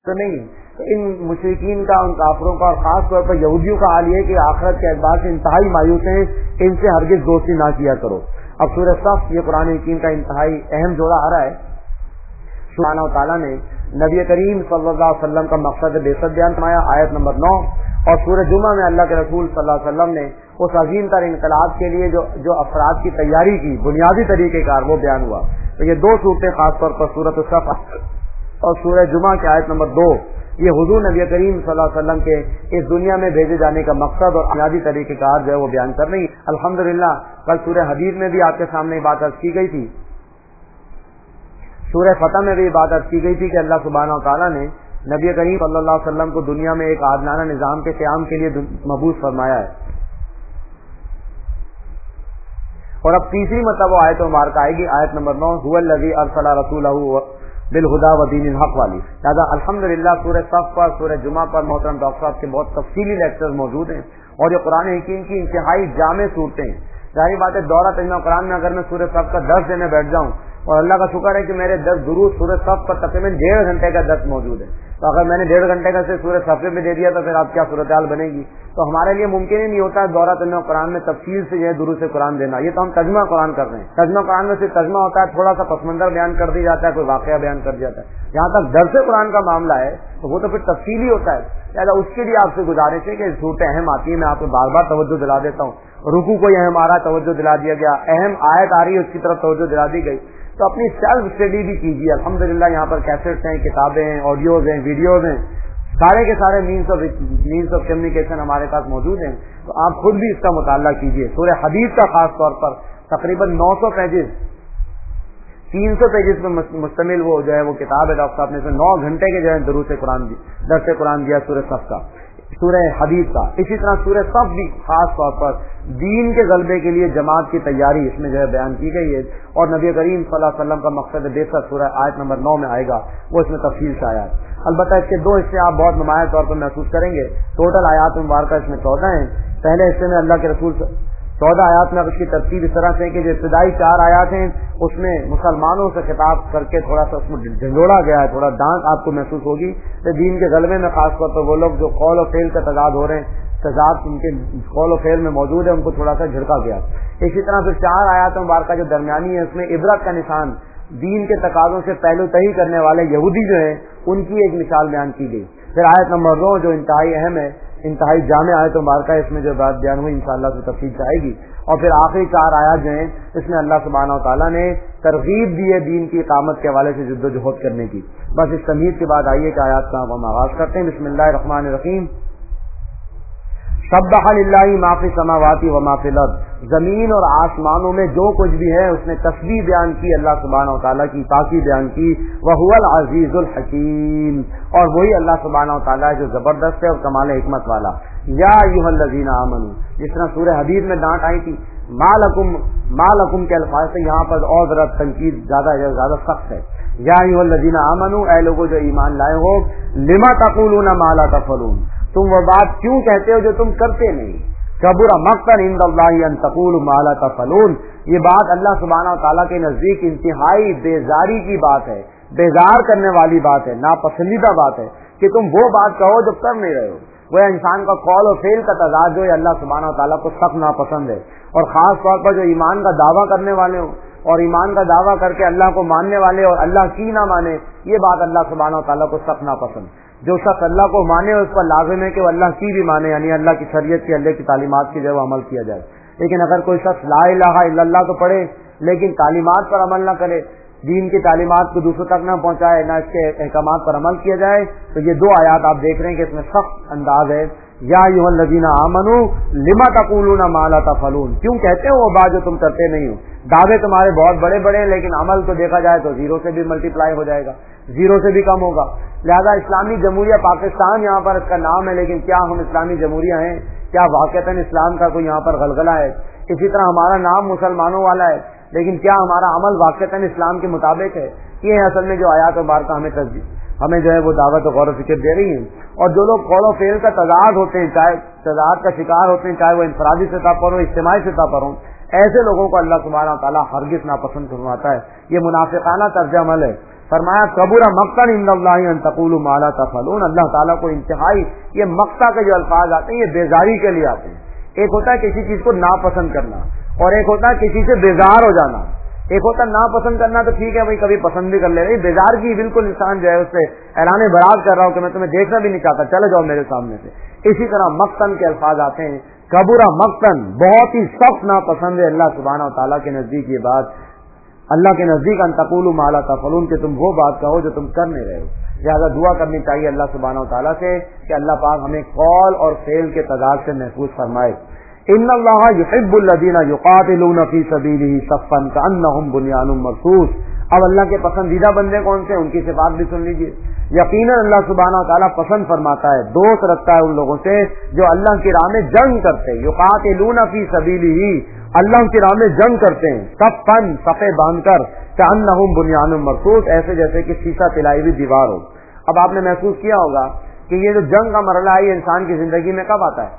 تو نہیں. ان مشرکین کا، ان کافروں کا اور خاص طور پر یہودیوں کا حال یہ ہے کہ آخرت کے اعتبار سے انتہائی مایوس ہیں. ان سے ہرگز دوستی نہ کیا کرو. اب سورہ صف یہ قرآن حکیم کا انتہائی اہم جوڑا آ رہا ہے. سبحانہ تعالیٰ نے نبی کریم صلی اللہ علیہ وسلم کا مقصد بعثت بیان فرمایا آیت نمبر 9. اور سورہ جمعہ میں اللہ کے رسول صلی اللہ علیہ وسلم نے اس عظیم تر انقلاب کے لیے جو افراد کی تیاری کی بنیادی طریقہ کار وہ بیان ہوا. تو یہ دو صورتیں خاص طور پر سورۃ الصف اور سورہ جمعہ کی آیت نمبر 2 یہ حضور نبی کریم صلی اللہ علیہ وسلم کے اس دنیا میں بھیجے جانے کا مقصد اور بنیادی طریقہ کار جو ہے وہ بیان کر رہی. الحمدللہ کل سورہ حدید میں بھی آپ کے سامنے بات عرض کی گئی تھی. سورہ فتح میں بھی بات عرض کی گئی تھی کہ اللہ سبحانہ وتعالیٰ نے نبی کریم صلی اللہ علیہ وسلم کو دنیا میں ایک عادلانہ نظام کے قیام کے لیے مبعوث فرمایا ہے. اور اب تیسری مرتبہ آیت مبارکہ آئے گی آیت نمبر 9 هو الذی ارسل رسولہ بالہدی ودین الحق والی. لہٰذا الحمدللہ سورہ صف پر، سورہ جمعہ پر محترم ڈاکٹر صاحب کے بہت تفصیلی لیکچر موجود ہیں اور یہ قرآن حکیم کی انتہائی جامع صورتیں ہیں. ظاہر بات ہے دورہ ترجمہ قرآن میں اگر میں سورہ صف کا درس دینے بیٹھ جاؤں، اور اللہ کا شکر ہے کہ میرے 10 دروس سورہ صف پر تقریباً 1.5 گھنٹے کا درس موجود ہے. تو اگر میں نے 1.5 گھنٹے کا سے سورہ صف میں دے دیا تو پھر آپ کیا صورتحال بنے گی. تو ہمارے لیے ممکن ہی نہیں ہوتا دورہ ترجمہ قرآن میں تفصیل سے یہ دروس قرآن دینا. یہ تو ہم ترجمہ قرآن کر رہے ہیں. ترجمہ قرآن میں صرف ترجمہ ہوتا ہے، تھوڑا سا پس منظر بیان کر دیا جاتا ہے، کوئی واقعہ بیان کر دیا جاتا ہے. جہاں تک درس قرآن کا معاملہ ہے تو وہ تو پھر تفصیلی ہوتا ہے. لہٰذا اس کے لیے آپ سے گزارش ہے کہ صورتیں اہم آتی ہیں، میں آپ کو بار بار توجہ دلا دیتا ہوں. رکوع کو اہم آ رہا ہے توجہ دلا دیا گیا، اہم آیت آ رہی ہے اس کی طرف توجہ دلا دی گئی. تو اپنی سیلف اسٹڈی بھی کیجیے. الحمدللہ یہاں پر کیسٹس ہیں، کتابیں ہیں، آڈیوز ہیں، ویڈیوز ہیں، سارے کے سارے مینس آف کمیونیکیشن ہمارے پاس موجود ہیں. تو آپ خود بھی اس کا مطالعہ کیجیے. سورہ حدید کا خاص طور پر تقریباً 900 پیجز 300 پیجز پہ مشتمل وہ جو ہے وہ کتاب ہے. ڈاکٹر صاحب نے اسے 9 گھنٹے کے جو ہے درس قرآن دیا سورہ صف کا، سورہ حدید کا. اسی طرح سورہ صف بھی خاص طور پر دین کے غلبے کے لیے جماعت کی تیاری اس میں جو ہے بیان کی گئی ہے. اور نبی کریم صلی اللہ علیہ وسلم کا مقصد بعثت سورہ آیت نمبر 9 میں آئے گا، وہ اس میں تفصیل سے آیا ہے. البتہ اس کے 2 حصے آپ بہت نمایاں طور پر محسوس کریں گے. ٹوٹل آیات مبارکہ اس میں 14 ہیں. پہلے حصے میں اللہ کے رسول 14 آیات میں اب اس کی ترتیب اس طرح سے کہ جو ابتدائی 4 آیات ہیں اس میں مسلمانوں سے خطاب کر کے تھوڑا سا اس میں جھنجھوڑا گیا ہے، تھوڑا ڈانٹ آپ کو محسوس ہوگی کہ دین کے غلبے میں خاص طور پر وہ لوگ جو قول و فعل کا تضاد ہو رہے ہیں، تضاد ان کے قول و فعل میں موجود ہے، ان کو تھوڑا سا جھڑکا گیا. اسی طرح پھر 4 آیات مبارکہ جو درمیانی ہے اس میں عبرت کا نشان، دین کے تقاضوں سے پہلو تہی کرنے والے یہودی جو ہیں ان کی ایک مثال بیان کی گئی. پھر آیت نمبر 2 جو انتہائی اہم ہے، انتہائی جامع آیت مبارکہ، اس میں جو بات بیان ہوئی انشاءاللہ سے تفصیل سے آئے گی. اور پھر آخری 4 آیات جو ہیں اس میں اللہ سبحانہ وتعالیٰ نے ترغیب دی ہے دین کی اقامت کے حوالے سے جد و جہد کرنے کی. بس اس تمہید کے بعد آئیے کہ آیات کا ہم آغاز کرتے ہیں. بسم اللہ الرحمن الرحیم. سبح للہ ما فی السماوات و ما فی الارض. زمین اور آسمانوں میں جو کچھ بھی ہے اس نے تسبیح بیان کی، اللہ سبحانہ وتعالیٰ کی پاکی بیان کی. وہو العزیز الحکیم، اور وہی اللہ سبحانہ وتعالیٰ جو زبردست ہے اور کمال حکمت والا. یا ایھا الذین آمنوا، جس طرح سورہ حدید میں ڈانٹ آئی تھی مالکم کے الفاظ سے یہاں پر اور ذرا تنقید زیادہ سخت ہے. یا ایھا الذین آمنوا، اے لوگوں جو ایمان لائے ہو، لما تقولون ما لا تفعلون، تم وہ بات کیوں کہتے ہو جو تم کرتے نہیں. کبر مقتا عند اللہ ان تقولوا ما لا تفعلون، یہ بات اللہ سبحانہ وتعالیٰ کے نزدیک انتہائی بیزاری کی بات ہے، بیزار کرنے والی بات ہے، ناپسندیدہ بات ہے کہ تم وہ بات کہو جو کر نہیں رہے ہو. وہ انسان کا قول و فعل کا تضاد جو ہے اللہ سبحانہ وتعالیٰ کو سخت ناپسند ہے. اور خاص طور پر جو ایمان کا دعویٰ کرنے والے ہوں اور ایمان کا دعویٰ کر کے اللہ کو ماننے والے اور اللہ کی نہ مانے، یہ بات اللہ سبحانہ وتعالیٰ کو سخت ناپسند. جو شخص اللہ کو مانے اس پر لازم ہے کہ وہ اللہ کی بھی مانے، یعنی اللہ کی شریعت کی، اللہ کی تعلیمات کی جو ہے وہ عمل کیا جائے. لیکن اگر کوئی شخص لا الہ الا اللہ تو پڑھے لیکن تعلیمات پر عمل نہ کرے، دین کی تعلیمات کو دوسروں تک نہ پہنچائے، نہ اس کے احکامات پر عمل کیا جائے، تو یہ 2 آیات آپ دیکھ رہے ہیں کہ اس میں سخت انداز ہے. یا ایھا الذین آمنوا لما تقولون ما لا تفعلون، کیوں کہتے ہو وہ بات جو تم کرتے نہیں ہو. دعوے تمہارے بہت بڑے بڑے ہیں لیکن عمل تو دیکھا جائے تو 0 سے بھی ملٹیپلائی ہو جائے گا، 0 سے بھی کم ہوگا. لہذا اسلامی جمہوریہ پاکستان یہاں پر اس کا نام ہے، لیکن کیا ہم اسلامی جمہوریہ ہیں؟ کیا واقعتاً اسلام کا کوئی یہاں پر غلغلہ ہے؟ اسی طرح ہمارا نام مسلمانوں والا ہے لیکن کیا ہمارا عمل واقعتاً اسلام کے مطابق ہے؟ یہ ہے اصل میں جو آیات مبارکہ ہمیں جو ہے وہ دعوت و غور و فکر دے رہی ہیں. اور جو لوگ قول و فعل کا تضاد ہوتے ہیں، چاہے تضاد کا شکار ہوتے ہیں، چاہے وہ انفرادی سطح پر ہو، اجتماعی سطح پر ہوں، ایسے لوگوں کو اللہ سبحانہ وتعالیٰ ہرگز ناپسند فرماتا ہے. یہ منافقانہ طرز عمل ہے. فرمایا کبر مقتا عند اللہ ان تقولوا ما لا تفعلون. اللہ تعالیٰ کو انتہائی یہ مقتا کے جو الفاظ آتے ہیں یہ بیزاری کے لیے آتے ہیں. ایک ہوتا ہے کسی چیز کو ناپسند کرنا اور ایک ہوتا ہے کسی سے بیزار ہو جانا. ایک ہوتا ہے ناپسند کرنا تو ٹھیک ہے بھائی کبھی پسند بھی کر لے رہی, بیزار کی بالکل انسان جو ہے اس سے اعلان برات کر رہا ہوں کہ میں تمہیں دیکھنا بھی نہیں چاہتا, چلے جاؤ میرے سامنے سے. اسی طرح مقتن کے الفاظ آتے ہیں. کبرا مقتن بہت ہی سخت ناپسند ہے اللہ سبحانہ و تعالیٰ کے نزدیک یہ بات, اللہ کے نزدیک ان تقولوا ما لا تفعلون کہ تم وہ بات کہو جو تم کر نہیں رہے ہو. لہٰذا دعا کرنی چاہیے اللہ سبحانہ و تعالیٰ سے کہ اللہ پاک ہمیں قول اور فعل کے تضاد سے محفوظ فرمائے. ان اللہ یحب الذین یقاتلون فی سبیلہ صفا کانہم بنیان مرصوص. اب اللہ کے پسندیدہ بندے کون سے, ان کی صفات بھی سن لیجیے. یقیناً اللہ سبحانہ و تعالیٰ پسند فرماتا ہے, دوست رکھتا ہے ان لوگوں سے جو اللہ کی راہ میں جنگ کرتے ہیں. یقاتلون فی سبیلہ, اللہ کی راہ میں جنگ کرتے ہیں, صفن صفے باندھ کر, کانہم بنیان مرصوص ایسے جیسے کہ سیسا پلائی ہوئی دیوار ہو. اب آپ نے محسوس کیا ہوگا کہ یہ جو جنگ کا مرحلہ ہے یہ انسان کی زندگی میں کب آتا ہے؟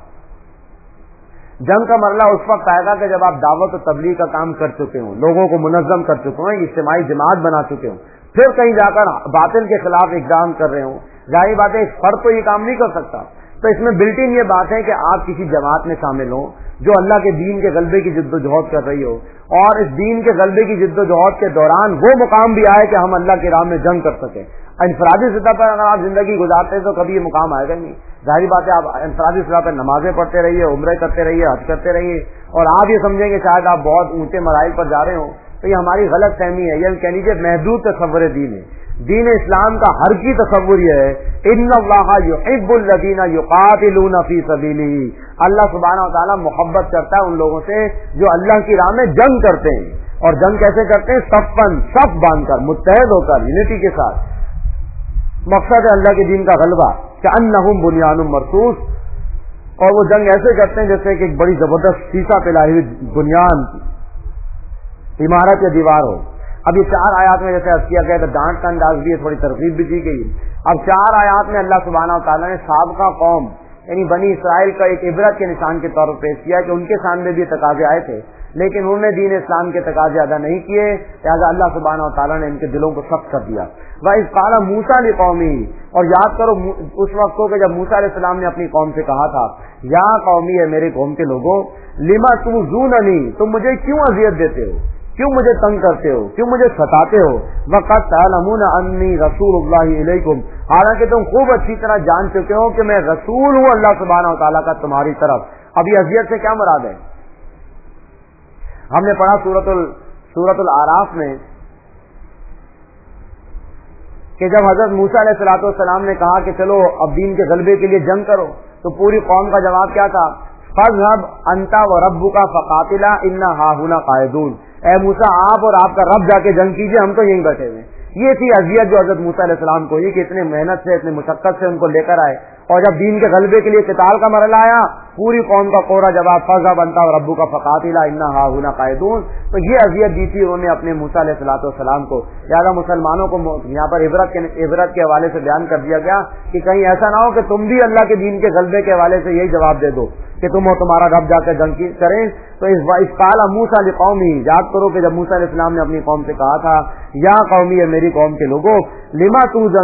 جنگ کا مرحلہ اس وقت آئے گا کہ جب آپ دعوت و تبلیغ کا کام کر چکے ہوں, لوگوں کو منظم کر چکے ہوں, اجتماعی جماعت بنا چکے ہوں, پھر کہیں جا کر باطل کے خلاف اقدام کر رہے ہوں. ظاہر بات ہے ایک فرد تو یہ کام نہیں کر سکتا, تو اس میں بلٹ ان یہ بات ہے کہ آپ کسی جماعت میں شامل ہوں جو اللہ کے دین کے غلبے کی جد و جہد کر رہی ہو, اور اس دین کے غلبے کی جد و جہد کے دوران وہ مقام بھی آئے کہ ہم اللہ کی راہ میں جنگ کر سکیں. انفرادی سطح پر اگر آپ زندگی گزارتے تو کبھی یہ مقام آئے گا نہیں. ظاہری بات ہے آپ انفرادی سطح پر نمازیں پڑھتے رہیے, عمرے کرتے رہیے, حج کرتے رہیے, اور آپ یہ سمجھیں کہ شاید آپ بہت اونچے مراحل پر جا رہے ہوں, تو یہ ہماری غلط فہمی ہے. یہ کہہ لیجیے محدود تصور دین ہے. دین اسلام کا ہر کی تصور یہ ہے, ان اللہ یحب الذین یقاتلون فی سبیلہ, اللہ سبحانہ و تعالیٰ محبت کرتا ہے ان لوگوں سے جو اللہ کی راہ میں جنگ کرتے ہیں. اور جنگ کیسے کرتے ہیں؟ صفن صف باندھ کر, متحد ہو کر, یونٹی کے ساتھ. مقصد ہے اللہ کے دین کا غلبہ, کہ انہم بنیان مرصوص. اور وہ جنگ ایسے کرتے ہیں جیسے کہ ایک بڑی زبردست سیسا پلائی ہوئی بنیان, عمارت یا دیوار ہو. اب یہ 4 آیات میں جیسے عرض کیا گیا تو ڈانٹ کا انداز بھی ہے, تھوڑی ترغیب بھی دی گئی. اب 4 آیات میں اللہ سبحانہ و تعالیٰ نے سابقہ قوم یعنی بنی اسرائیل کا ایک عبرت کے نشان کے طور پر پیش کیا کہ ان کے سامنے بھی تقاضے آئے تھے لیکن انہوں نے دین اسلام کے تقاضے ادا نہیں کیے, لہٰذا اللہ سبحانہ و تعالیٰ نے ان کے دلوں کو سخت کر دیا. وَإِذْ قَالَ مُوسَىٰ لِقَوْمِهِ, اور یاد کرو اس وقت کو کہ جب موسیٰ علیہ السلام نے اپنی قوم سے کہا تھا, یا قومی, ہے میرے قوم کے لوگوں, لِمَا تُؤْذُونَنِي, تم مجھے کیوں اذیت دیتے ہو, کیوں مجھے تنگ کرتے ہو, کیوں مجھے ستاتے ہو. وَقَدْ تَعْلَمُونَ أَنِّي رَسُولُ اللَّهِ إِلَيْكُمْ, حالانکہ تم خوب اچھی طرح جان چکے ہو کہ میں رسول ہوں اللہ سبحانہ و تعالیٰ کا تمہاری طرف. اب یہ اذیت سے کیا مراد ہے؟ ہم نے پڑھا سورۃ الاعراف میں کہ جب حضرت موسیٰ علیہ الصلوۃ والسلام نے کہا کہ چلو اب دین کے غلبے کے لیے جنگ کرو, تو پوری قوم کا جواب کیا تھا؟ فَاذْهَبْ أَنْتَ وَرَبُّكَ فَقَاتِلَا إِنَّا هَاهُنَا قَاعِدُونَ, اے موسیٰ آپ اور آپ کا رب جا کے جنگ کیجیے, ہم تو یہیں بیٹھے ہوئے. یہ تھی اذیت جو حضرت موسیٰ علیہ السلام کو, یہ کہ اتنے محنت سے اتنے مشقت سے ان کو لے کر آئے, اور جب دین کے غلبے کے لیے قتال کا مرحلہ آیا پوری قوم کا کوڑا جواب فَاذْهَبْ أَنْتَ وَرَبُّكَ فَقَاتِلَا إِنَّا هَاهُنَا قَاعِدُونَ. تو یہ اذیت دی تھی انہوں نے اپنے موسیٰ علیہ الصلوۃ والسلام کو. لہٰذا مسلمانوں کو یہاں پر عبرت کے حوالے سے بیان کر دیا گیا کہ کہیں ایسا نہ ہو کہ تم بھی اللہ کے دین کے غلبے کے حوالے سے یہی جواب دے دو کہ تم اور تمہارا رب جا کے جنگ کریں. تو اس قال موسیٰ لقومی, یاد کرو کہ جب موسیٰ علیہ السلام نے اپنی قوم سے کہا تھا, یا قومی, ہے میری قوم کے لوگوں, لما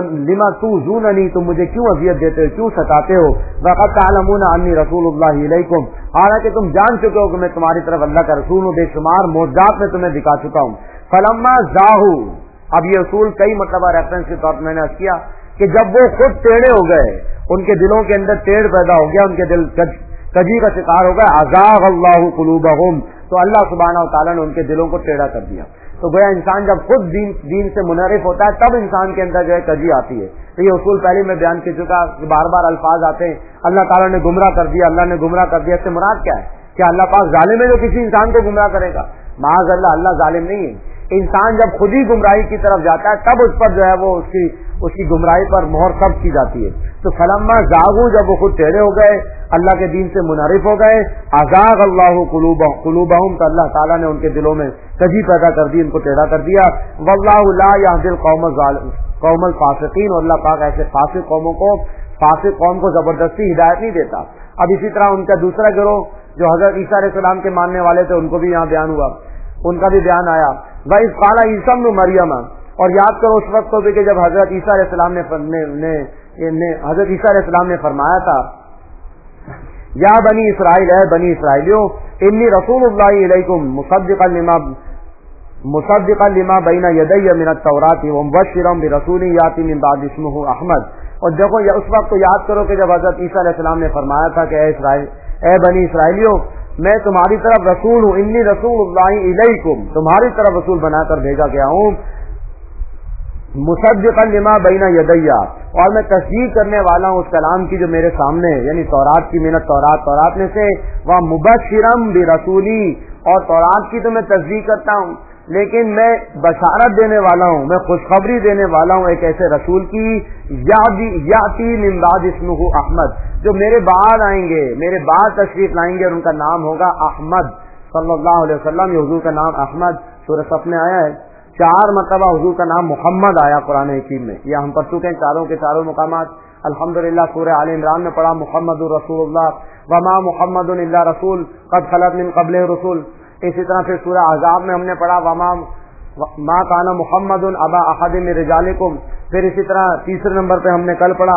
تؤذوننی, تم مجھے کیوں اذیت دیتے ہو, کیوں ستاتے ہو. وقد تعلمون انی رسول اللہ الیکم, حالانکہ تم جان چکے ہو کہ میں تمہاری طرف اللہ کا رسول ہوں, بے شمار معجزات میں تمہیں دکھا چکا ہوں. فلما زاہو, اب یہ اصول کئی مرتبہ ریفرنس کے طور پر میں نے عرض کیا کہ جب وہ خود ٹیڑھے ہو گئے, ان کے دلوں کے اندر ٹیڑھ پیدا ہو گیا, ان کے دل کجی کا شکار ہو گئے, ازاغ اللہ قلوبہم, تو اللہ سبحانہ و تعالیٰ نے ان کے دلوں کو ٹیڑھا کر دیا. تو گویا انسان جب خود دین سے منحرف ہوتا ہے تب انسان کے اندر جو ہے کجی آتی ہے. تو یہ اصول پہلے میں بیان کر چکا کہ بار بار الفاظ آتے ہیں اللہ تعالیٰ نے گمراہ کر دیا, اللہ نے گمراہ کر دیا, اس سے مراد کیا ہے؟ کیا اللہ پاک ظالم ہے جو کسی انسان کو گمراہ کرے گا؟ معاذ اللہ, اللہ ظالم نہیں ہے. انسان جب خود ہی گمراہی کی طرف جاتا ہے تب اس پر جو ہے وہ اس کی گمراہی پر مہر ثبت کی جاتی ہے. تو فلما زاغو, جب وہ خود ٹیڑھے ہو گئے, اللہ کے دین سے منحرف ہو گئے, ازاغ اللہ قلوبہم, تو اللہ تعالیٰ نے ان کے دلوں میں کجی پیدا کر دی, ان کو ٹیڑھا کر دیا. واللہ لا یہدی القوم الفاسقین, اور اللہ پاک ایسے فاسق قوم کو زبردستی ہدایت نہیں دیتا. اب اسی طرح ان کا دوسرا گروہ جو حضرت عیسیٰ علیہ السلام کے ماننے والے تھے, ان کو بھی یہاں بیان ہوا, ان کا بھی بیان آیا. وَإِذْ قَالَ عِیسَیٰ ابْنُ مَرْیَمَ, اور یاد کرو اس وقت کو بھی کہ جب حضرت عیسیٰ علیہ السلام نے فرمایا تھا یا بنی اسرائیل، اے بنی اسرائیلیوں، انی رسول اللہ علیکم مصدقا لما بین یدی من التوراۃ ومبشرا برسول یاتی من بعد اسمہ احمد. اور دیکھو اس وقت تو یاد کرو کہ جب حضرت عیسیٰ علیہ السلام نے فرمایا تھا کہ اے بنی اسرائیلیوں، میں تمہاری طرف رسول ہوں، انی رسول اللہ علیکم، تمہاری طرف رسول بنا کر بھیجا گیا ہوں، مصدقا لما بین یدی، اور میں تصدیق کرنے والا ہوں اس کلام کی جو میرے سامنے ہے، یعنی تورات کی، من التورات میں سے، ومبشرا برسولی، اور تورات کی تو میں تصدیق کرتا ہوں لیکن میں بشارت دینے والا ہوں، میں خوشخبری دینے والا ہوں ایک ایسے رسول کی یاتی من بعد اسمہ احمد، جو میرے بعد آئیں گے، میرے بعد تشریف لائیں گے، اور ان کا نام ہوگا احمد صلی اللہ علیہ وسلم. یہ حضور کا نام احمد سورہ صف میں آیا ہے. 4 مرتبہ حضور کا نام محمد آیا قرآن حکیم میں، یہ ہم پڑھ چکے ہیں چاروں کے چاروں مقامات. الحمدللہ سورہ آل عمران میں پڑھا محمد الرسول اللہ وما محمد الا رسول قد خلت من قبلہ رسول. اسی طرح پھر سورہ احزاب میں ہم نے پڑھا ما کان محمد ابا احد من رجالکم. پھر اسی طرح تیسرے نمبر پہ ہم نے کل پڑھا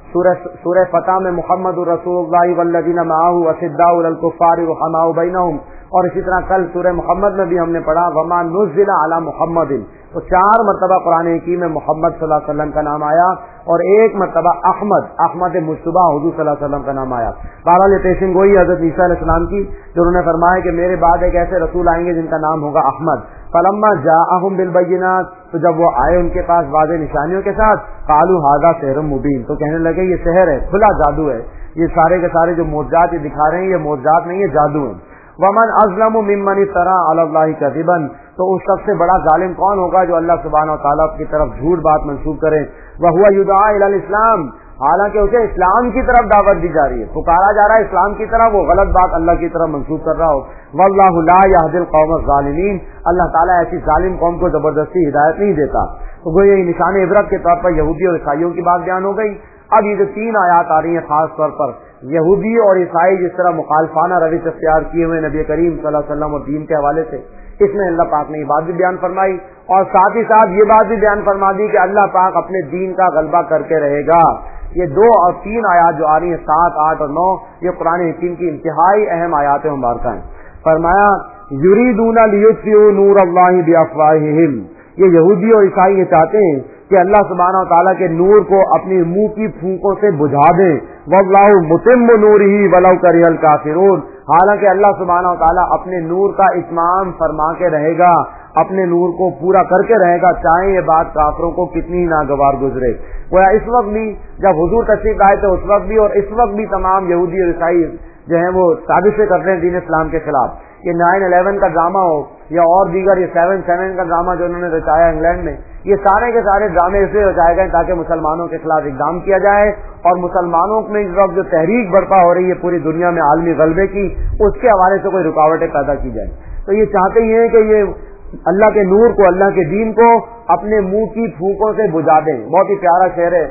سورہ فتح میں محمد الرسول اللہ والذین معہ اشداء علی الکفار رحماء بینہم. اور اسی طرح کل سورہ محمد میں بھی ہم نے پڑھا وما نزل علی محمد. تو 4 مرتبہ قرآن حکیم میں محمد صلی اللہ علیہ وسلم کا نام آیا، اور 1 مرتبہ احمد مجتبیٰ حضور صلی اللہ علیہ وسلم کا نام آیا. بہرحال یہ پیشن گوئی حضرت عیسیٰ علیہ السلام کی، جو انہوں نے فرمایا کہ میرے بعد ایک ایسے رسول آئیں گے جن کا نام ہوگا احمد. فلما جاءہم بالبینات، تو جب وہ آئے ان کے پاس واضح نشانیوں کے ساتھ، قالوا ھذا سحر مبین، تو کہنے لگے یہ سحر ہے، کھلا جادو ہے، یہ سارے کے سارے جو معجزات یہ دکھا رہے ہیں یہ معجزات نہیں، یہ جادو ہے. ومن اظلم ممن افترى علی اللہ کذبا، تو اس سب سے بڑا ظالم کون ہوگا جو اللہ سبحانہ و تعالیٰ کی طرف جھوٹ بات منسوب کرے. وہو یدعی الی الاسلام، حالانکہ اسے اسلام کی طرف دعوت دی جا رہی ہے، پکارا جا رہا ہے اسلام کی طرف، وہ غلط بات اللہ کی طرف منسوب کر رہا ہو. واللہ لا یہدی القوم الظالمین، اللہ تعالیٰ ایسی ظالم قوم کو زبردستی ہدایت نہیں دیتا. تو وہ یہ نشان عبرت کے طور پر یہودی اور عیسائیوں کی بات بیان ہو گئی. اب یہ جو 3 آیات آ رہی ہیں خاص طور پر یہودی اور عیسائی جس طرح مخالفانہ روش اختیار کیے ہوئے نبی کریم صلی اللہ علیہ وسلم اور دین کے حوالے سے، اس میں اللہ پاک نے یہ بات بھی بیان فرمائی، اور ساتھ ہی ساتھ یہ بات بھی بیان فرما دی کہ اللہ پاک اپنے دین کا غلبہ کر کے رہے گا. یہ 2 اور 3 آیات جو آ رہی ہیں 7, 8 اور 9، یہ قرآن حکیم کی انتہائی اہم آیات مبارکہ ہیں. فرمایا یریدون لیطفئوا نور اللہ بافواہہم، یہ یہودی اور عیسائی یہ چاہتے ہیں کہ اللہ سبحانہ و تعالیٰ کے نور کو اپنی منہ کی پھونکوں سے بجھا دیں. واللہ متم نورہ ولو کرہ الکافرون، حالانکہ اللہ سبحانہ و تعالیٰ اپنے نور کا اتمام فرما کے رہے گا، اپنے نور کو پورا کر کے رہے گا، چاہے یہ بات کافروں کو کتنی ناگوار گزرے. گویا اس وقت بھی جب حضور تشریف لائے تھے اس وقت بھی اور اس وقت بھی تمام یہودی اور عیسائی جو ہیں وہ سازشیں کر رہے ہیں دین اسلام کے خلاف. یہ 9/11 کا ڈرامہ ہو یا اور دیگر یہ 7/7 کا ڈرامہ جو انہوں نے رچایا انگلینڈ میں، یہ سارے کے سارے ڈرامے اس لیے رچائے گئے تاکہ مسلمانوں کے خلاف اقدام کیا جائے، اور مسلمانوں میں اس وقت جو تحریک برپا ہو رہی ہے پوری دنیا میں عالمی غلبے کی، اس کے حوالے سے کوئی رکاوٹیں پیدا کی جائیں. تو یہ چاہتے ہی ہیں کہ یہ اللہ کے نور کو، اللہ کے دین کو اپنے منہ کی پھونکوں سے بجھا دیں. بہت ہی پیارا شعر ہے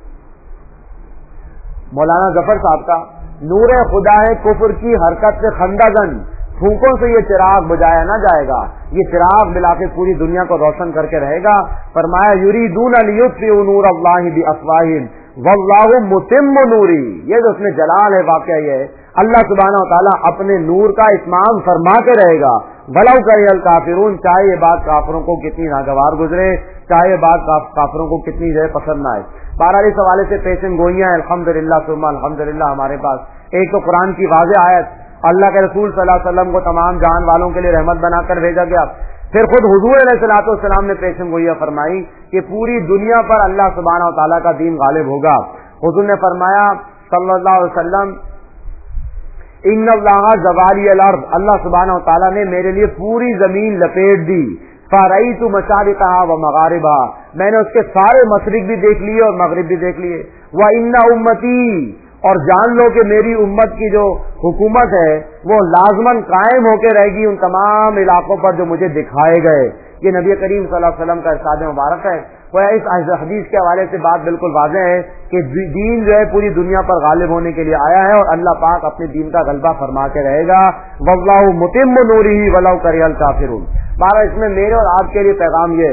مولانا ظفر صاحب کا، نور خدا ہے کفر کی حرکت سے خندہ زن، پھونکوں سے یہ چراغ بجھایا نہ جائے گا، یہ چراغ ملا کے پوری دنیا کو روشن کر کے رہے گا. فرمایا یریدون لیطفئوا نور اللہ بافواہہم واللہ متم نورہ، یہ جو اس میں جلال ہے واقعہ یہ ہے اللہ سبحانہ و تعالیٰ اپنے نور کا اتمام فرما کے رہے گا. ولو کرہ الکافرون، چاہے یہ بات کافروں کو کتنی ناگوار گزرے، چاہے یہ بات کافروں کو کتنی جو ہے پسند نہ آئے. بہرحال اس حوالے سے پیشن گوئیاں الحمدللہ ثم الحمدللہ ہمارے پاس. ایک تو قرآن کی واضح آیت، اللہ کے رسول صلی اللہ علیہ وسلم کو تمام جہان والوں کے لیے رحمت بنا کر بھیجا گیا. پھر خود حضور علیہ الصلوۃ والسلام نے پیشن گوئیاں فرمائی کہ پوری دنیا پر اللہ سبحانہ و تعالیٰ کا دین غالب ہوگا. حضور نے فرمایا صلی اللہ علیہ وسلم ان اللہ زوالی الارض، اللہ سبحانہ و تعالیٰ نے میرے لیے پوری زمین لپیٹ دی. فرأیت مشارقہا و مغاربہا، میں نے اس کے سارے مشرق بھی دیکھ لیے اور مغرب بھی دیکھ لیے. وان امتی، اور جان لو کہ میری امت کی جو حکومت ہے وہ لازماً قائم ہو کے رہے گی ان تمام علاقوں پر جو مجھے دکھائے گئے. یہ نبی کریم صلی اللہ علیہ وسلم کا ارشاد مبارک ہے. اس حدیث کے حوالے سے بات بالکل واضح ہے کہ دین جو ہے پوری دنیا پر غالب ہونے کے لیے آیا ہے اور اللہ پاک اپنے دین کا غلبہ فرما کے رہے گا. واللہ متم نورہ ولو کرہ الکافرون. بارہ اس میں میرے اور آپ کے لیے پیغام یہ ہے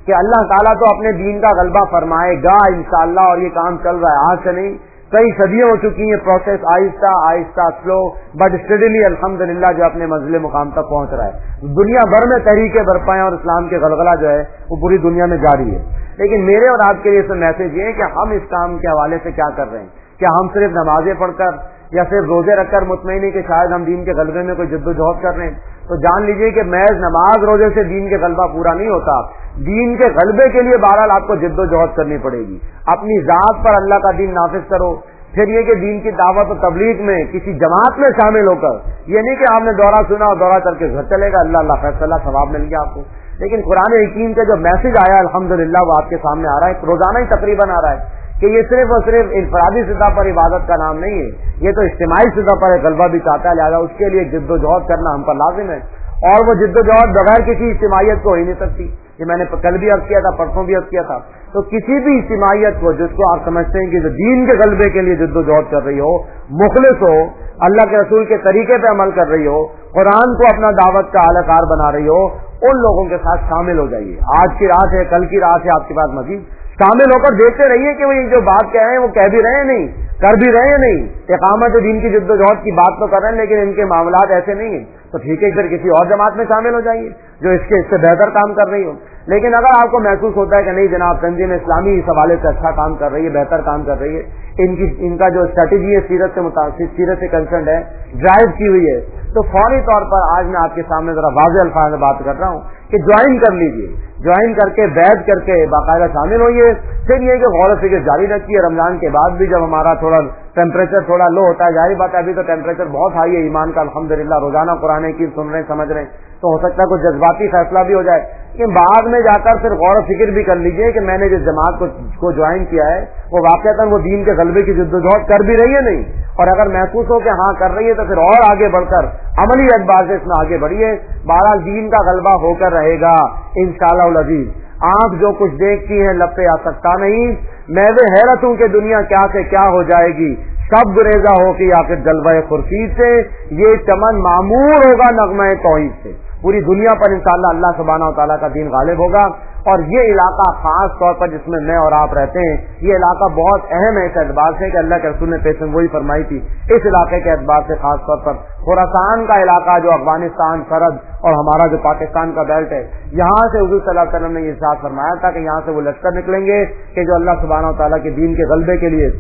کہ اللہ تعالیٰ تو اپنے دین کا غلبہ فرمائے گا انشاءاللہ، اور یہ کام چل رہا ہے آج سے نہیں، کئی صدیاں ہو چکی ہیں، پروسیس آہستہ آہستہ سلو بٹ اسٹڈیلی الحمدللہ جو اپنے منزل مقام تک پہنچ رہا ہے۔ دنیا بھر میں تحریکیں برپائیں اور اسلام کے غلغلہ جو ہے وہ پوری دنیا میں جاری ہے۔ لیکن میرے اور آپ کے لیے اس میسج یہ ہے کہ ہم اس کام کے حوالے سے کیا کر رہے ہیں؟ کیا ہم صرف نمازیں پڑھ کر یا صرف روزے رکھ کر مطمئن ہے کہ شاید ہم دین کے غلبے میں کوئی جد و جہد کر رہے ہیں؟ تو جان لیجئے کہ محض نماز روزے سے دین کے غلبہ پورا نہیں ہوتا، دین کے غلبے کے لیے بہرحال آپ کو جد و جہد کرنی پڑے گی۔ اپنی ذات پر اللہ کا دین نافذ کرو، پھر یہ کہ دین کی دعوت و تبلیغ میں کسی جماعت میں شامل ہو کر، یہ نہیں کہ آپ نے دورہ سنا اور دورہ کر کے گھر چلے گا، اللہ فیصلہ ثواب مل گیا آپ کو، لیکن قرآن حکیم کا جو میسج آیا الحمدللہ وہ آپ کے سامنے آ رہا ہے، روزانہ ہی تقریباً آ رہا ہے کہ یہ صرف اور صرف انفرادی سطح پر عبادت کا نام نہیں ہے، یہ تو اجتماعی سطح پر غلبہ بھی چاہتا ہے، لہٰذا اس کے لیے جد و جہد کرنا ہم پر لازم ہے، اور وہ جد و جہد بغیر کسی اجتماعیت کو ہو ہی نہیں سکتی۔ یہ میں نے کل بھی عرض کیا تھا، پرسوں بھی عرض کیا تھا، تو کسی بھی اجتماعیت کو جس کو آپ سمجھتے ہیں کہ جو دین کے غلبے کے لیے جد و جہد کر رہی ہو، مخلص ہو، اللہ کے رسول کے طریقے پہ عمل کر رہی ہو، قرآن کو اپنا دعوت کا اعلی کار بنا رہی ہو، ان لوگوں کے ساتھ شامل ہو جائیے۔ آج کی رات ہے، کل کی رات ہے، آپ کے پاس مزید شامل ہو کر دیکھتے رہیے کہ وہ جو بات کہہ رہے ہیں وہ کہہ بھی رہے ہیں نہیں، کر بھی رہے ہیں نہیں، اقامت دین کی جد و جہد کی بات تو کر رہے ہیں لیکن ان کے معاملات ایسے نہیں ہیں، تو ٹھیک ہے پھر کسی اور جماعت میں شامل ہو جائیے جو اس سے بہتر کام کر رہی ہو۔ لیکن اگر آپ کو محسوس ہوتا ہے کہ نہیں جناب تنظیم اسلامی اس حوالے سے اچھا کام کر رہی ہے، بہتر کام کر رہی ہے، ان کا جو اسٹریٹجی ہے سیرت سے متاثر، سیرت سے کنسرنڈ ہے، ڈرائیو کی ہوئی ہے، تو فوری طور پر آج میں آپ کے سامنے ذرا واضح الفاظ میں بات کر رہا ہوں کہ جوائن کر لیجیے، جوائن کر کے بیعت کر کے باقاعدہ شامل ہوئیے۔ پھر یہ کہ غور و فکر جاری رکھیے، رمضان کے بعد بھی جب ہمارا تھوڑا ٹیمپریچر تھوڑا لو ہوتا ہے، ظاہر بات ہے ابھی تو ٹیمپریچر بہت ہائی ہے ایمان کا الحمدللہ، روزانہ قرآن کی سن رہے ہیں، سمجھ رہے ہیں، تو ہو سکتا ہے کوئی جذباتی فیصلہ بھی ہو جائے، لیکن بعد میں جا کر پھر غور و فکر بھی کر لیجیے کہ میں نے جس جماعت کو جوائن کیا ہے وہ واقعتاً وہ دین کے غلبے کی جد و جہد کر بھی رہی ہے نہیں، اور اگر محسوس ہو کہ ہاں کر رہی ہے تو پھر اور آگے بڑھ کر عملی اعتبار سے اس میں آگے بڑھیے، بہرحال دین کا غلبہ ہو کر رہے گا انشاءاللہ العزیز۔ آنکھ جو کچھ دیکھتی ہے لب پہ آ سکتا نہیں، میں وہ حیرت ہوں کہ دنیا کیا سے کیا ہو جائے گی، سب گریزہ ہو کہ یا پھر جلوہ خورشید سے، یہ چمن معمور ہوگا نغمہ توحید سے، پوری دنیا پر انشاءاللہ اللہ سبحانہ و تعالیٰ کا دین غالب ہوگا۔ اور یہ علاقہ خاص طور پر جس میں میں اور آپ رہتے ہیں، یہ علاقہ بہت اہم ہے اس اعتبار سے کہ اللہ کے رسول نے پیشن گوئی فرمائی تھی اس علاقے کے اعتبار سے، خاص طور پر خراسان کا علاقہ جو افغانستان سرحد اور ہمارا جو پاکستان کا بیلٹ ہے، یہاں سے حضور صلی اللہ علیہ وسلم نے یہ ارشاد فرمایا تھا کہ یہاں سے وہ لشکر نکلیں گے کہ جو اللہ سبحانہ و تعالیٰ کے دین کے غلبے کے لیے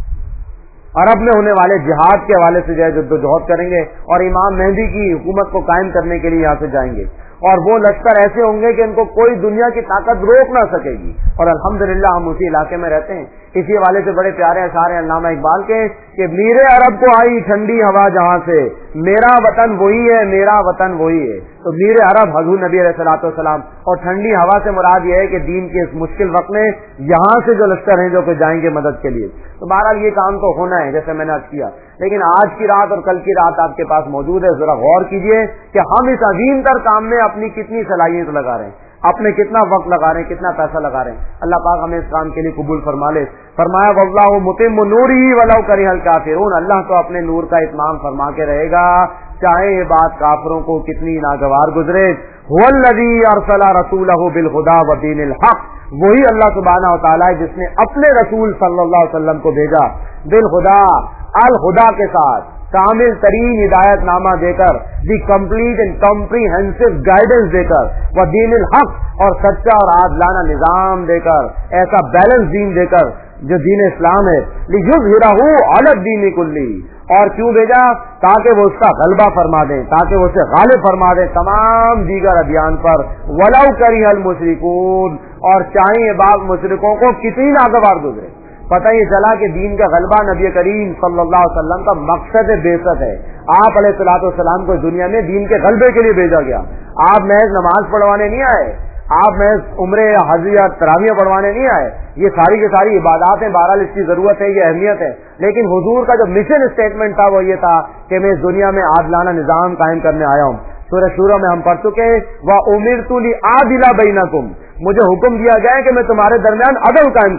عرب میں ہونے والے جہاد کے حوالے سے جو ہے جد و جہد کریں گے، اور امام مہدی کی حکومت کو قائم کرنے کے لیے یہاں سے جائیں گے، اور وہ لشکر ایسے ہوں گے کہ ان کو کوئی دنیا کی طاقت روک نہ سکے گی، اور الحمدللہ ہم اسی علاقے میں رہتے ہیں۔ اسی حوالے سے بڑے پیارے اشعار ہیں علامہ اقبال کے کہ میر عرب کو آئی ٹھنڈی ہوا جہاں سے، میرا وطن وہی ہے، میرا وطن وہی ہے۔ تو میر عرب حضور نبی علیہ الصلوۃ والسلام، اور ٹھنڈی ہوا سے مراد یہ ہے کہ دین کے اس مشکل وقت میں یہاں سے جو لشکر ہیں جو کہ جائیں گے مدد کے لیے، تو بہرحال یہ کام تو ہونا ہے جیسے میں نے عرض کیا، لیکن آج کی رات اور کل کی رات آپ کے پاس موجود ہے، ذرا غور کیجئے کہ ہم اس عظیم تر کام میں اپنی کتنی صلاحیت لگا رہے ہیں، اپنے کتنا وقت لگا رہے ہیں، کتنا پیسہ لگا رہے ہیں۔ اللہ پاک ہمیں اس کام کے لیے قبول فرما لے۔ فرمایا واللہ متم نورہ ولو کرہ الکافرون، اللہ تو اپنے نور کا اتمام فرما کے رہے گا چاہے یہ بات کافروں کو کتنی ناگوار گزرے۔ هو الذی ارسل رسولہ بالہدی ودین الحق، وہی اللہ سبحانہ و تعالیٰ جس نے اپنے رسول صلی اللہ علیہ وسلم کو بھیجا بالہدی، الہدی کے ساتھ کامل ترین ہدایت نامہ دے کر، the complete and comprehensive guidance دے کر، وہ دین الحق اور سچا اور عادلانہ نظام دے کر، ایسا بیلنس دین دے کر جو دین اسلام ہے، لیظہرہ علی الدین کلہ، اور کیوں بھیجا؟ تاکہ وہ اس کا غلبہ فرما دیں، تاکہ وہ اسے غالب فرما دیں تمام دیگر ادیان پر، ولو کرہ المشرکون، اور چاہے یہ بات مشرکوں کو کتنی ناگوار گزرے۔ پتہ یہ چلا کہ دین کا غلبہ نبی کریم صلی اللہ علیہ وسلم کا مقصد بعثت ہے۔ آپ علیہ الصلوۃ والسلام کو دنیا میں دین کے غلبے کے لیے بھیجا گیا۔ آپ محض نماز پڑھوانے نہیں آئے، آپ محض عمرے یا حج یا تراویح پڑھوانے نہیں آئے، یہ ساری کی ساری عبادات ہیں، بہرحال اس کی ضرورت ہے، یہ اہمیت ہے، لیکن حضور کا جو مشن اسٹیٹمنٹ تھا وہ یہ تھا کہ میں اس دنیا میں عادلانہ نظام قائم کرنے آیا ہوں۔ سورہ شورى میں ہم پڑھ چکے وَأُمِرْتُ لِأَعْدِلَ بَيْنَكُمْ، مجھے حکم دیا گیا ہے کہ میں تمہارے درمیان عدل قائم کروں،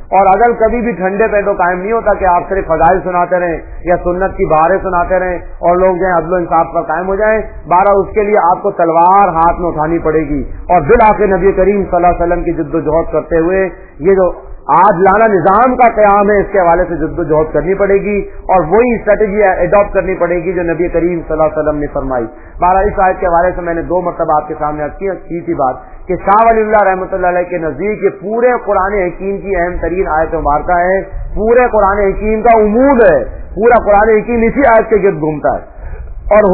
اور اگر کبھی بھی ٹھنڈے پیٹوں قائم نہیں ہوتا کہ آپ صرف فضائل سناتے رہیں یا سنت کی بہاریں سناتے رہیں اور لوگ جو ہے عدل و انصاف پر قائم ہو جائیں، بہرحال اس کے لیے آپ کو تلوار ہاتھ میں اٹھانی پڑے گی، اور بالآخر نبی کریم صلی اللہ علیہ وسلم کی جد و جہد کرتے ہوئے یہ جو آج لانا نظام کا قیام ہے اس کے حوالے سے جد و جہد کرنی پڑے گی، اور وہی اسٹریٹجی اڈاپٹ کرنی پڑے گی جو نبی کریم صلی اللہ علیہ وسلم نے فرمائی۔ بہرحال اس آیت کے حوالے سے میں نے 2 مرتبہ آپ کے سامنے عرض کی تھی بات کہ شاہ ولی اللہ رحمۃ اللہ علیہ کے نزدیک یہ پورے قرآن حکیم کی اہم ترین آیت مبارکہ ہے، پورے قرآن حکیم کا عمود ہے، پورا قرآن حکیم اسی آیت کے گرد گھومتا ہے۔ اور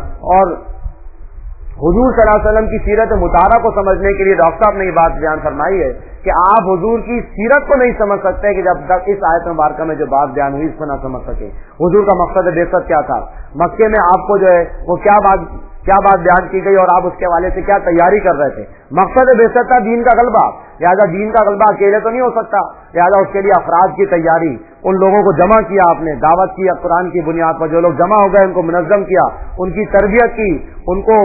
حضور صلی اللہ علیہ وسلم کی سیرت مطالعہ کو سمجھنے کے لیے ڈاکٹر صاحب نے یہ بات بیان فرمائی ہے کہ آپ حضور کی سیرت کو نہیں سمجھ سکتے کہ جب تک اس آیت مبارکہ میں جو بات بیان ہوئی اس کو نہ سمجھ سکے۔ حضور کا مقصد بعثت کیا تھا، مکے میں آپ کو جو ہے وہ کیا بات بیان کی گئی اور آپ اس کے حوالے سے کیا تیاری کر رہے تھے۔ مقصد بعثت تھا دین کا غلبہ، لہٰذا دین کا غلبہ اکیلے تو نہیں ہو سکتا، لہٰذا اس کے لیے افراد کی تیاری، ان لوگوں کو جمع کیا آپ نے، دعوت کی قرآن کی بنیاد پر، جو لوگ جمع ہو گئے ان کو منظم کیا، ان کی تربیت کی، ان کو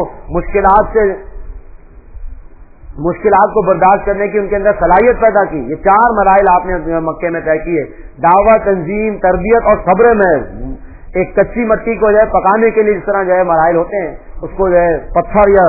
مشکلات کو برداشت کرنے کی ان کے اندر صلاحیت پیدا کی۔ یہ 4 مراحل آپ نے مکے میں طے کیے، دعوت، تنظیم، تربیت اور صبر میں۔ ایک کچی مٹی کو جو ہے پکانے کے لیے جس طرح جو ہے مراحل ہوتے ہیں، اس کو جو ہے پتھر یا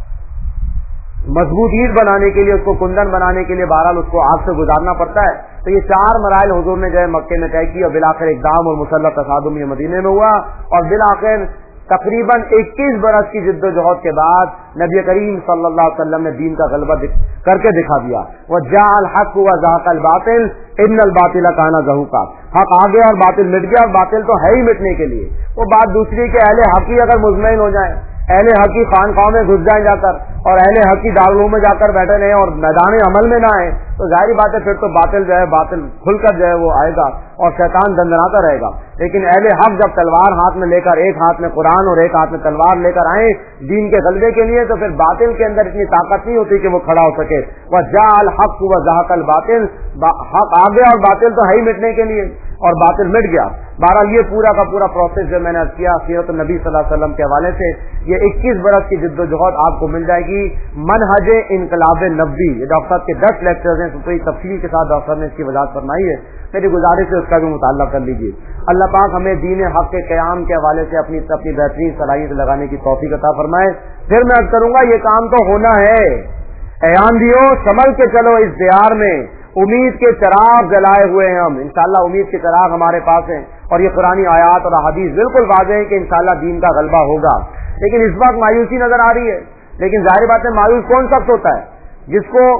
مضبوط اینٹ بنانے کے لیے، اس کو کندن بنانے کے لیے بہرحال اس کو آگ سے گزارنا پڑتا ہے۔ تو یہ 4 مراحل حضور نے جو ہے مکے میں طے کی، اور بالآخر اقدام اور مسلح تصادم یہ مدینے میں ہوا، اور بالآخر تقریباً 21 برس کی جد و جہد کے بعد نبی کریم صلی اللہ علیہ وسلم نے دین کا غلبہ کر کے دکھا دیا۔ وَجَاءَ الْحَقُّ وَزَهَقَ الْبَاطِلُ إِنَّ الْبَاطِلَ كَانَ زَهُوقًا، حق آ گیا اور باطل مٹ گیا، اور باطل تو ہے ہی مٹنے کے لیے۔ وہ بات دوسری کہ اہل حق ہی اگر مطمئن ہو جائیں، اہل حق کی خانقاہوں میں گھس جائیں جا کر، اور اہل حق کی دارالعلوم میں جا کر بیٹھے رہیں اور میدان عمل میں نہ آئے، تو ظاہری بات ہے پھر تو باطل جو ہے باطل کھل کر جو ہے وہ آئے گا اور شیطان دندناتا رہے گا۔ لیکن اہل حق جب تلوار ہاتھ میں لے کر، ایک ہاتھ میں قرآن اور ایک ہاتھ میں تلوار لے کر آئیں دین کے غلبے کے لیے، تو پھر باطل کے اندر اتنی طاقت نہیں ہوتی کہ وہ کھڑا ہو سکے۔ وَجَاءَ الْحَقُّ وَزَهَقَ الْبَاطِلُ، حق آ گیا اور باطل تو ہے ہی مٹنے کے لیے، اور باطل مٹ گیا۔ بہرحال یہ پورا کا پورا پروسیس جو میں نے عرض کیا سیرت النبی صلی اللہ علیہ وسلم کے حوالے سے، یہ 21 برس کی جد و جہد آپ کو مل جائے گی۔ منہج انقلاب نبوی، یہ ڈاکٹر صاحب کے 10 لیکچرز ہیں، پوری تفصیل کے ساتھ ڈاکٹر صاحب نے اس کی وضاحت فرمائی ہے، میری گزارش ہے اس کا بھی مطالعہ کر لیجیے۔ اللہ پاک ہمیں دین حق کے قیام کے حوالے سے اپنی بہترین صلاحیت لگانے کی توفیق عطا فرمائے۔ پھر میں عرض کروں گا یہ کام تو ہونا ہے، ایام دیو سنبھل کے چلو اس دیار میں، امید کے چراغ جلائے ہوئے ہیں ہم، انشاءاللہ امید کے چراغ ہمارے پاس ہیں، اور یہ قرآنی آیات اور احادیث بالکل واضح ہے کہ انشاءاللہ دین کا غلبہ ہوگا۔ لیکن اس وقت مایوسی نظر آ رہی ہے، لیکن ظاہر بات ہے مایوس کون شخص ہوتا ہے جس کو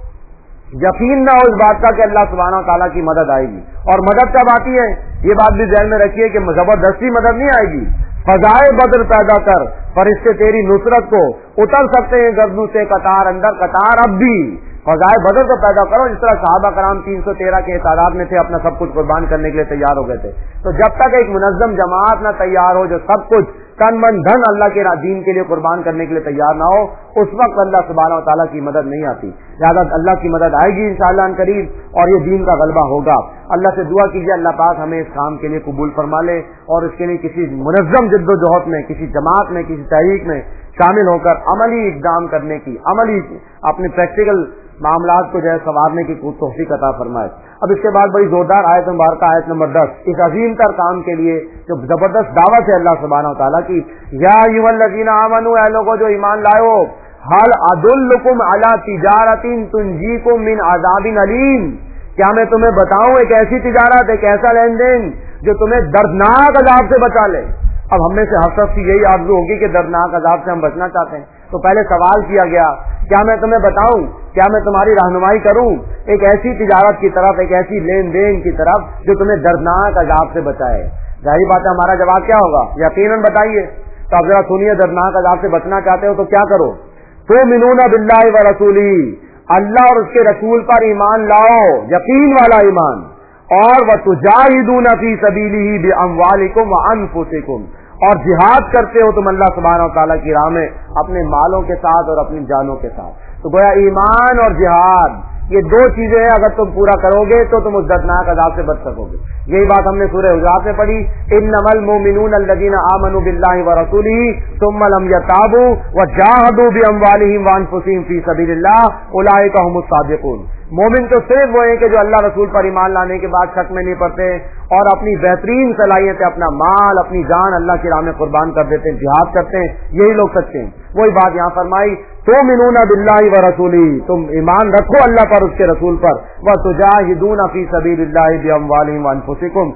یقین نہ ہو اس بات کا کہ اللہ سبحانہ و تعالیٰ کی مدد آئے گی۔ اور مدد کب آتی ہے یہ بات بھی ذہن میں رکھیے کہ زبردستی مدد نہیں آئے گی، فضائے بدر پیدا کر، فرشتے تیری نصرت کو اتر سکتے ہیں گردوں سے قطار اندر قطار، اب بھی فضائے بدر کو پیدا کرو، جس طرح صحابہ کرام 313 کے تعداد میں تھے، اپنا سب کچھ قربان کرنے کے لیے تیار ہو گئے تھے۔ تو جب تک ایک منظم جماعت نہ تیار ہو جو سب کچھ تن من دھن اللہ کے دین کے لیے قربان کرنے کے لیے تیار نہ ہو، اس وقت اللہ سبحانہ و تعالیٰ کی مدد نہیں آتی۔ لہٰذا اللہ کی مدد آئے گی انشاءاللہ ان قریب، اور یہ دین کا غلبہ ہوگا۔ اللہ سے دعا کیجیے اللہ پاک ہمیں اس کام کے لیے قبول فرما لے، اور اس کے لیے کسی منظم جد و جہد میں، کسی جماعت میں، کسی تحریک میں شامل ہو کر عملی اقدام کرنے کی، عملی اپنے پریکٹیکل معاملات کو جو ہے سنوارنے کی توفیق عطا فرمائے۔ اب اس کے بعد بڑی زوردار آیت مبارکہ، آیت نمبر 10، اس عظیم تر کام کے لیے جو زبردست دعوت ہے اللہ سبحانہ و تعالیٰ کی، یا ایھا الذین آمنوا، اے لوگوں جو ایمان لائے ہو، هل ادلکم علی تجارۃ تنجیکم من عذاب علیم، کیا میں تمہیں بتاؤں ایک ایسی تجارت، ایک ایسا لین دین جو تمہیں دردناک عذاب سے بچا لے۔ اب ہم میں سے ہر شخص کی یہی آرزو ہوگی کہ دردناک عذاب سے ہم بچنا چاہتے ہیں، تو پہلے سوال کیا گیا کیا میں تمہیں بتاؤں، کیا میں تمہاری رہنمائی کروں ایک ایسی تجارت کی طرف، ایک ایسی لین دین کی طرف جو تمہیں دردناک عذاب سے بچائے۔ ظاہری بات ہے ہمارا جواب کیا ہوگا، یقیناً بتائیے۔ تو اب ذرا سنیے، دردناک عذاب سے بچنا چاہتے ہو تو کیا کرو، تؤمنون باللہ ورسولہ، اللہ اور اس کے رسول پر ایمان لاؤ، یقین والا ایمان، اور وتجاہدون فی سبیلہ باموالکم وانفسکم، اور جہاد کرتے ہو تم اللہ سبحانہ و تعالیٰ کی راہ میں اپنے مالوں کے ساتھ اور اپنی جانوں کے ساتھ۔ تو گویا ایمان اور جہاد یہ دو چیزیں ہیں، اگر تم پورا کرو گے تو تم اس دردناک عذاب سے بچ سکو گے۔ یہی بات ہم نے سورہ حجرات میں پڑھی، انما المؤمنون الذین آمنوا باللہ ورسولہ ثم لم یرتابوا وجاہدوا باموالہم وانفسہم فی سبیل اللہ اولئک ھم الصادقون۔ مومن تو صرف وہ ہیں کہ جو اللہ رسول پر ایمان لانے کے بعد شک میں نہیں پڑتے اور اپنی بہترین صلاحیت اپنا مال اپنی جان اللہ کی راہ میں قربان کر دیتے ہیں، جہاد کرتے ہیں، یہی لوگ سچے ہیں۔ وہی بات یہاں فرمائی، تؤمنون باللہ ورسولہ، تم ایمان رکھو اللہ پر، اس کے رسول پر، وتجاہدون فی سبیل اللہ باموالکم وانفسکم،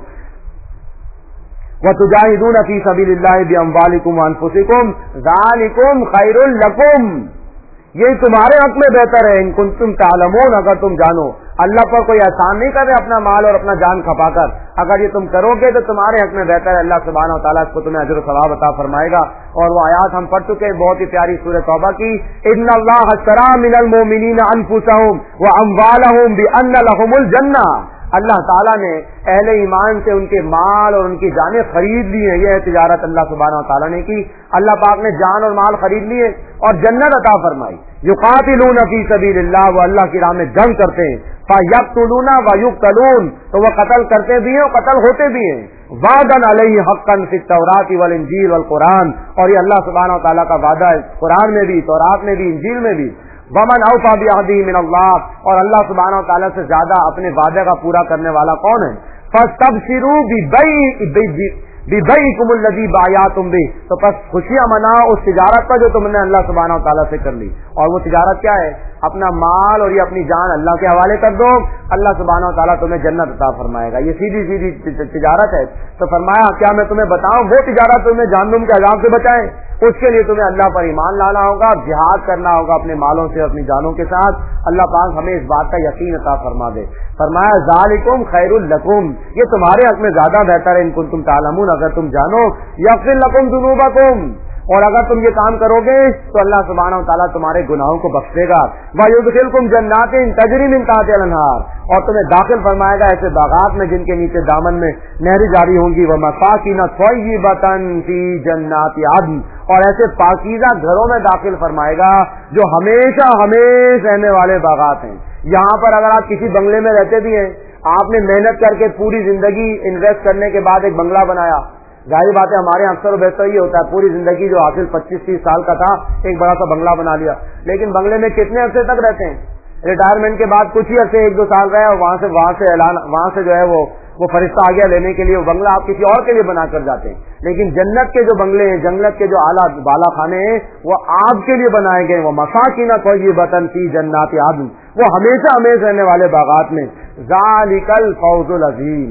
وتجاہدون فی سبیل اللہ باموالکم وانفسکم ذالکم خیر لکم، یہی تمہارے حق میں بہتر ہے، ان کنتم تعلمون، اگر تم جانو۔ اللہ پر کوئی احسان نہیں کر رہے اپنا مال اور اپنا جان کھپا کر، اگر یہ تم کرو گے تو تمہارے حق میں بہتر ہے، اللہ سبحانہ و تعالیٰ اس کو تمہیں اجر و ثواب عطا فرمائے گا۔ اور وہ آیات ہم پڑھ چکے ہیں، بہت ہی پیاری سورہ توبہ کی، ان اللہ اشتری من المؤمنین انفسهم واموالهم بان لهم الجنہ، اللہ تعالیٰ نے اہل ایمان سے ان کے مال اور ان کی جانیں خرید لی ہیں، یہ ہے تجارت اللہ سبحانہ و تعالیٰ نے کی، اللہ پاک نے جان اور مال خرید لیے اور جنت عطا فرمائی۔ یقاتلون فی سبیل اللہ، وہ اللہ کی راہ میں جنگ کرتے ہیں، فیقتلون ویقتلون، تو وہ قتل کرتے بھی ہیں اور قتل ہوتے بھی ہیں، وعدن علیہ حقا فی التوراۃ والانجیل والقرآن، اور یہ اللہ سبحانہ و تعالیٰ کا وعدہ ہے قرآن میں بھی، تورات میں بھی، انجیل میں بھی۔ ومن اوفی بعہدہ من اللہ، اور اللہ سبحانہ و تعالیٰ سے زیادہ اپنے وعدے کا پورا کرنے والا کون ہے؟ فاستبشروا ببیعکم الذی بایعتم بہ، تو پس خوشیاں مناؤ اس تجارت پر جو تم نے اللہ سبحانہ و تعالیٰ سے کر لی، اور وہ تجارت کیا ہے؟ اپنا مال اور یہ اپنی جان اللہ کے حوالے کر دو، اللہ سبحانہ و تعالیٰ تمہیں جنت عطا فرمائے گا، یہ سیدھی سیدھی تجارت ہے۔ تو فرمایا کیا میں تمہیں بتاؤں وہ تجارت تمہیں جہنم کے عذاب سے بچائے؟ اس کے لیے تمہیں اللہ پر ایمان لانا ہوگا، جہاد کرنا ہوگا اپنے مالوں سے اپنی جانوں کے ساتھ، اللہ پاک ہمیں اس بات کا یقین عطا فرما دے۔ فرمایا ذالکم خیر لکم، یہ تمہارے حق میں زیادہ بہتر ہے، ان کنتم تعلمون، اگر تم جانو، یغفر لکم ذنوبکم، اور اگر تم یہ کام کرو گے تو اللہ سبحانہ و تعالیٰ تمہارے گناہوں کو بخش دے گا، وَيُدْخِلْكُمْ جَنَّاتٍ تَجْرِی مِن تَحْتِھا الْأَنْہَارُ، اور تمہیں داخل فرمائے گا ایسے باغات میں جن کے نیچے دامن میں نہریں جاری ہوں گی، وَمَسَاکِنَ طَیِّبَةً فِی جَنَّاتِ عَدْنٍ، اور ایسے پاکیزہ گھروں میں داخل فرمائے گا جو ہمیشہ ہمیشہ رہنے والے باغات ہیں۔ یہاں پر اگر آپ کسی بنگلے میں رہتے بھی ہیں، آپ نے محنت کر کے پوری زندگی انویسٹ کرنے کے بعد ایک بنگلہ بنایا، ظاہر بات ہے ہمارے یہاں اکثر و بیشتر یہ ہوتا ہے، پوری زندگی جو حاصل 25-30 سال کا تھا ایک بڑا سا بنگلہ بنا لیا، لیکن بنگلے میں کتنے عرصے تک رہتے ہیں؟ ریٹائرمنٹ کے بعد کچھ ہی عرصے 1-2 سال رہے اور وہاں سے جو ہے وہ فرشتہ آ گیا لینے کے لیے، وہ بنگلہ آپ کسی اور کے لیے بنا کر جاتے ہیں، لیکن جنت کے جو بنگلے ہیں، جنت کے جو اعلیٰ بالا خانے ہیں وہ آپ کے لیے بنائے گئے، وہ مساکین طیبۃ فی جنات عدن، وہ ہمیشہ ہمیشہ رہنے والے باغات میں۔ ذالک الفوز العظیم،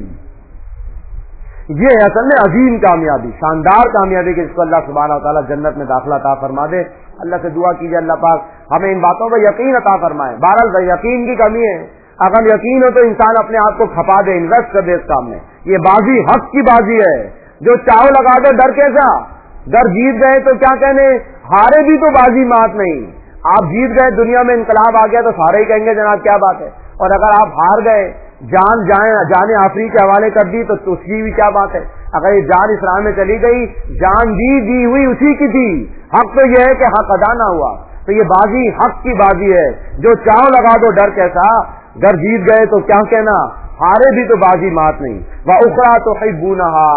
یہ ہے اصل میں عظیم کامیابی، شاندار کامیابی کہ جس کو اللہ سبحانہ و تعالیٰ جنت میں داخلہ عطا فرما دے۔ اللہ سے دعا کیجیے اللہ پاک ہمیں ان باتوں پر یقین عطا فرمائے۔ بہرحال یقین کی کمی ہے، اگر یقین ہو تو انسان اپنے آپ کو کھپا دے، انویسٹ کر دے اس کام میں، یہ بازی حق کی بازی ہے، جو چاہو لگا دے، ڈر کیسا؟ ڈر جیت گئے تو کیا کہنے، ہارے بھی تو بازی مات نہیں، آپ جیت گئے، دنیا میں انقلاب آ گیا تو سارے ہی کہیں گے جناب کیا بات ہے، اور اگر آپ ہار گئے، جان آفری کے حوالے کر دی تو اس کی بھی کیا بات ہے، اگر یہ جان اسلام میں چلی گئی، جان دی ہوئی اسی کی تھی، حق تو یہ ہے کہ حق ادا نہ ہوا، تو یہ بازی حق کی بازی ہے، جو چاہو لگا دو، ڈر کیسا، ڈر جیت گئے تو کیا کہنا، ہارے بھی تو بازی مات نہیں۔ وَأُخْرَىٰ تُحِبُّونَهَا